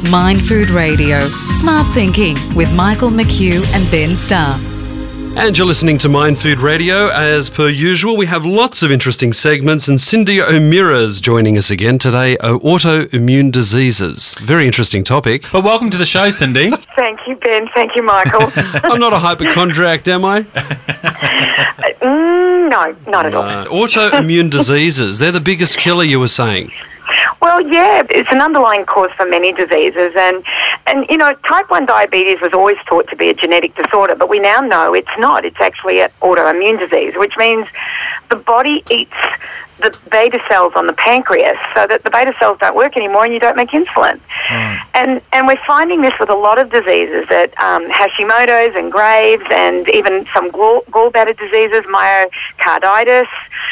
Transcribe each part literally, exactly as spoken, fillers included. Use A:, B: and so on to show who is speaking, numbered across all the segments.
A: Mind Food Radio, Smart Thinking with Michael McHugh and Ben Starr.
B: And you're listening to Mind Food Radio. As per usual, we have lots of interesting segments, and Cindy O'Meara is joining us again today. Uh, autoimmune diseases. Very interesting topic.
C: But welcome to the show, Cindy.
D: Thank you, Ben. Thank you, Michael.
B: I'm not a hypochondriac, am I?
D: mm, no, not at all.
B: Uh, autoimmune diseases, they're the biggest killer, you were saying.
D: Well, yeah, it's an underlying cause for many diseases. And, and, you know, type one diabetes was always thought to be a genetic disorder, but we now know it's not. It's actually an autoimmune disease, which means the body eats the beta cells on the pancreas so that the beta cells don't work anymore and you don't make insulin. Mm. And and we're finding this with a lot of diseases, that um, Hashimoto's and Graves, and even some gall, gallbladder diseases, myocarditis,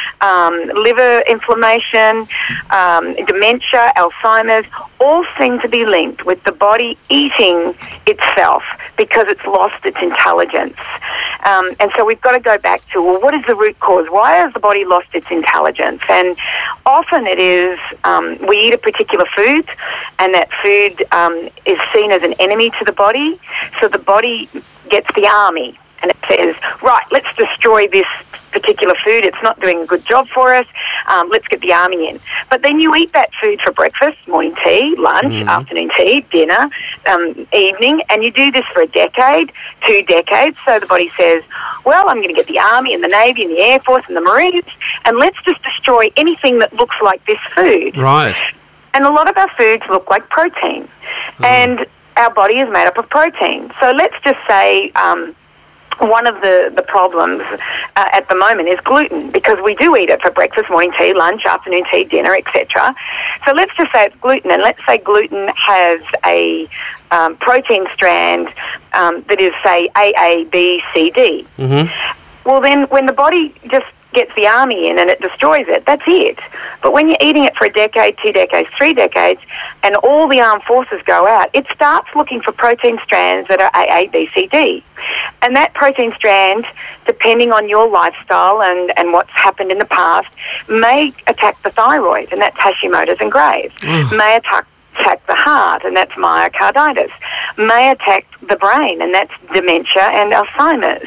D: um, liver inflammation, um, dementia, Alzheimer's, all seem to be linked with the body eating itself because it's lost its intelligence. Um, and so we've got to go back to, well, what is the root cause? Why has the body lost its intelligence? And often it is um, we eat a particular food, and that food um, is seen as an enemy to the body. So the body gets the army, and it says, right, let's destroy this particular food. It's not doing a good job for us. Um, let's get the army in. But then you eat that food for breakfast, morning tea, lunch, mm-hmm. afternoon tea, dinner, um, evening, and you do this for a decade, two decades. So the body says, well, I'm going to get the Army and the Navy and the Air Force and the Marines, and let's just destroy anything that looks like this food.
B: Right.
D: And a lot of our foods look like protein. Mm. And our body is made up of protein. So let's just say um, one of the, the problems uh, at the moment is gluten, because we do eat it for breakfast, morning tea, lunch, afternoon tea, dinner, et cetera. So let's just say it's gluten, and let's say gluten has a um, protein strand um, that is, say, A A, B, C, D. Mm-hmm. Well, then when the body just gets the army in and it destroys it, that's it. But when you're eating it for a decade, two decades, three decades, and all the armed forces go out, it starts looking for protein strands that are A, A, B, C, D. And that protein strand, depending on your lifestyle and, and what's happened in the past, may attack the thyroid, and that's Hashimoto's and Graves. Mm. May attack attack the heart, and that's myocarditis. May attack the brain, and that's dementia and Alzheimer's.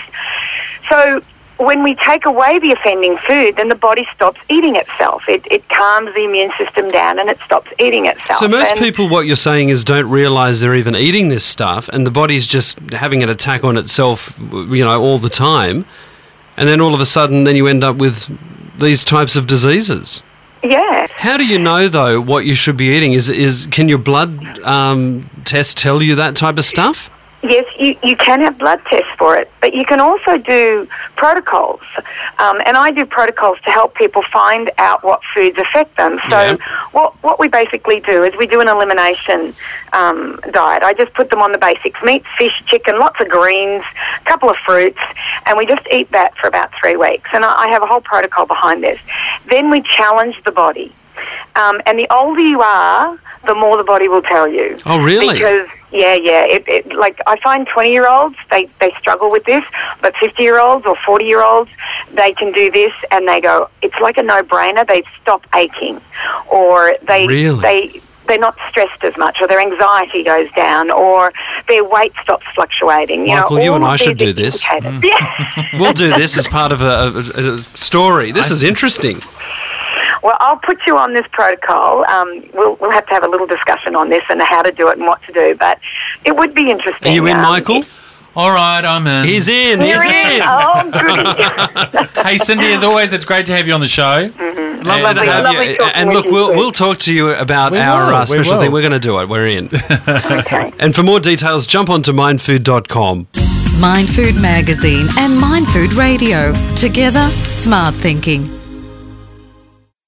D: So when we take away the offending food, then the body stops eating itself. It, it calms the immune system down and it stops eating itself.
B: So most
D: and
B: people, what you're saying is, don't realise they're even eating this stuff, and the body's just having an attack on itself, you know, all the time. And then all of a sudden, then you end up with these types of diseases.
D: Yeah.
B: How do you know, though, what you should be eating? Is is Can your blood um, test tell you that type of stuff?
D: Yes, you, you can have blood tests for it, but you can also do protocols. Um, and I do protocols to help people find out what foods affect them. So
B: Yeah.
D: what what we basically do is we do an elimination um, diet. I just put them on the basics: meat, fish, chicken, lots of greens, a couple of fruits, and we just eat that for about three weeks. And I, I have a whole protocol behind this. Then we challenge the body. Um, and the older you are, the more the body will tell you.
B: Oh, really?
D: Because, yeah, yeah. It, it, like, I find twenty-year-olds, they, they struggle with this, but fifty-year-olds or forty-year-olds, they can do this, and they go, it's like a no-brainer. They stop aching. Or they
B: Really?
D: they... they're not stressed as much, or their anxiety goes down, or their weight stops fluctuating. You
B: Michael,
D: know,
B: you
D: all
B: and
D: of
B: I should
D: these
B: do this.
D: indicators. Yeah.
B: We'll do this as part of a, a, a story. This is interesting.
D: Well, I'll put you on this protocol. Um, we'll, we'll have to have a little discussion on this and how to do it and what to do, but it would be interesting.
B: Are you in,
D: um,
B: Michael?
D: it-
C: All right, I'm in.
B: He's in.
D: You're
B: He's
D: in.
B: in.
D: Oh, goody.
C: Hey, Cindy, as always, it's great to have you on the show.
D: Mm-hmm.
B: Lovely
C: And,
B: to
C: uh,
B: have
D: lovely
B: you.
D: talking
B: And
D: with
B: look,
D: you,
B: we'll
D: Chris.
B: we'll talk to you about
C: We
B: our
C: will,
B: uh,
C: we
B: special
C: will.
B: thing. We're going to do it. We're in.
D: Okay.
B: And for more details, jump onto mind food dot com.
A: Mind Food Magazine and Mind Food Radio. Together, smart thinking.